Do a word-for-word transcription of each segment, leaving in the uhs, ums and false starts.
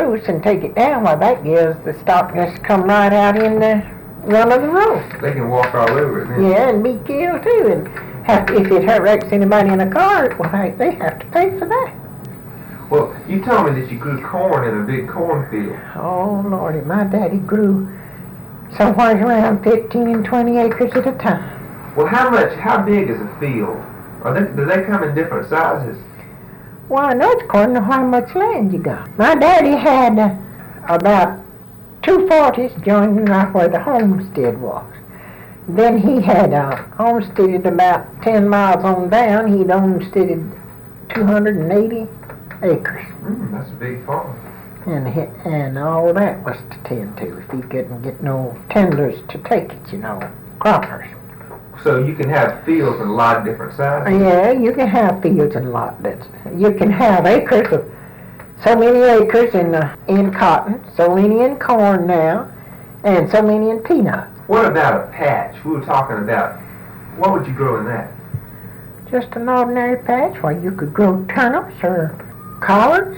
loose and take it down, well, that gives the stock just come right out in the run of the road. They can walk all over it, man. Yeah, and be killed too. And have, if it wrecks anybody in a car, well, hey, they have to pay for that. Well, you told me that you grew corn in a big cornfield. Oh, Lordy, my daddy grew somewhere around fifteen and twenty acres at a time. Well, how much, how big is a field? Are they, do they come in different sizes? Well, I know it's according to how much land you got. My daddy had uh, about two forties joining right where the homestead was. Then he had uh, homesteaded about ten miles on down. He'd homesteaded two hundred eighty acres. Mm, that's a big farm. And he, and all that was to tend to if he couldn't get no tenders to take it, you know, croppers. So you can have fields in a lot of different sizes? Yeah, you can have fields in a lot. That's, you can have acres of so many acres in uh, in cotton, so many in corn now, and so many in peanuts. What about a patch? We were talking about, what would you grow in that? Just an ordinary patch where you could grow turnips or collards,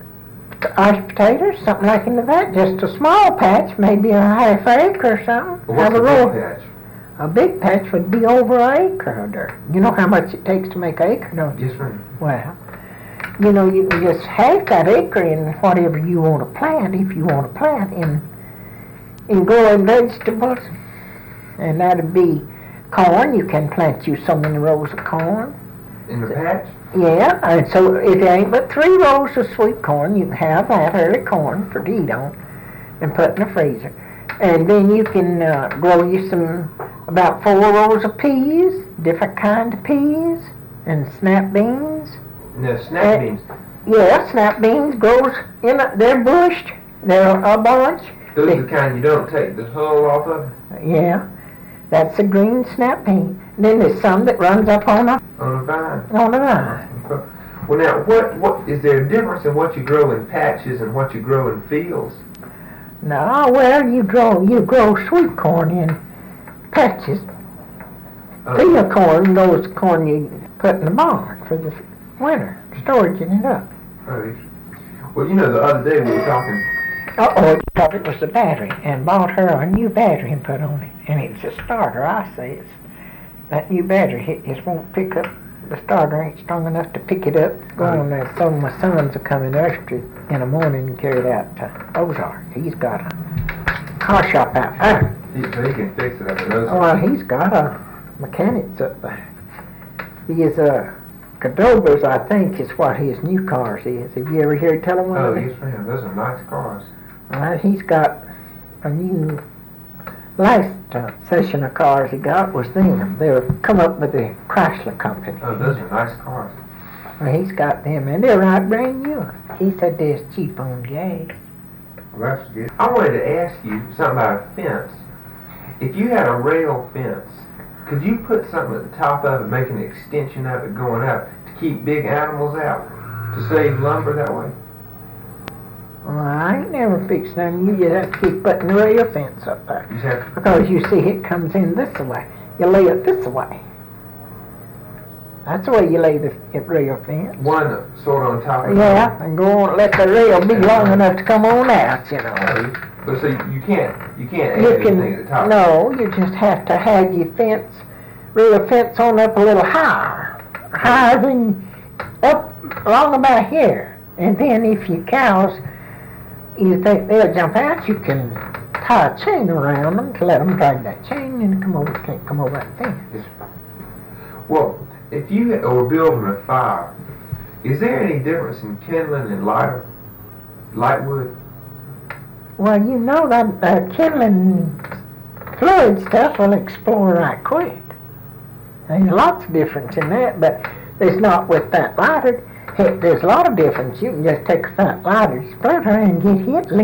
iced potatoes, something like in that. Just a small patch, maybe a half acre or something. Well, what's have a a big row. patch? A big patch would be over an acre of dirt. You know how much it takes to make an acre, don't you? Yes, ma'am. Well, you know, you can just half that acre in whatever you want to plant, if you want to plant in, in growing vegetables. And that'd be corn. You can plant you so many rows of corn. In the patch? Yeah, and so if there ain't but three rows of sweet corn, you can have that early corn for to eat on and put in the freezer. And then you can uh, grow you some, about four rows of peas, different kind of peas, and snap beans. No, snap beans. Yeah, snap beans grows in a, they're bushed, they're a bunch. Those they, are the kind you don't take the hull off of? Yeah, that's a green snap bean. Then there's some that runs up on a, On a vine. on a vine. Well, now, what, what, is there a difference in what you grow in patches and what you grow in fields? No, well, you grow you grow sweet corn in patches. Uh, Field corn, those corn you put in the barn for the winter, storage it up. oh, well, you know, the other day we were talking. Uh-oh, I thought it was the battery, and bought her a new battery and put on it. And it's a starter, I say. It's that new battery, it just won't pick up. The starter ain't strong enough to pick it up. Go on there. So my sons will come in nursery in the morning and carry it out to Ozark. He's got a car shop out there. He, so he can fix it up in those. Oh, well, he's got a mechanics up there. He is a Cadobas, I think, is what his new cars is. Have you ever heard tell him one Oh, of them? yes, ma'am. Those are nice cars. Well, he's got a new, last uh, session of cars he got was them. They were come up with the Chrysler Company. Oh, those are nice cars. Well, he's got them, and they're right brand new. He said they're cheap on gas. Well, that's good. I wanted to ask you something about a fence. If you had a rail fence, could you put something at the top of it, make an extension of it going up to keep big animals out, to save lumber that way? Well, I ain't never fixed them. You just have to keep putting the rail fence up there. You just have to, Because you see it comes in this way. You lay it this way. That's the way you lay the rail fence. one sort of on top of Yeah, and go on, let the rail be long enough to come on out, you know. the But so you can't, you can't add You anything at the can, top. no, you just have to have your fence, rail fence on up a little higher. Higher than, up along about here. And then if your cows, you think they'll jump out, you can tie a chain around them to let them drag that chain and come over, can't come over that fence. Well, if you were building a fire, is there any difference in kindling and lighter, light wood? Well, you know that uh, kindling fluid stuff will explode right quick. There's lots of difference in that, but there's not with that lighter. Heck, there's a lot of difference. You can just take a fat lighter, splinter, and get hit.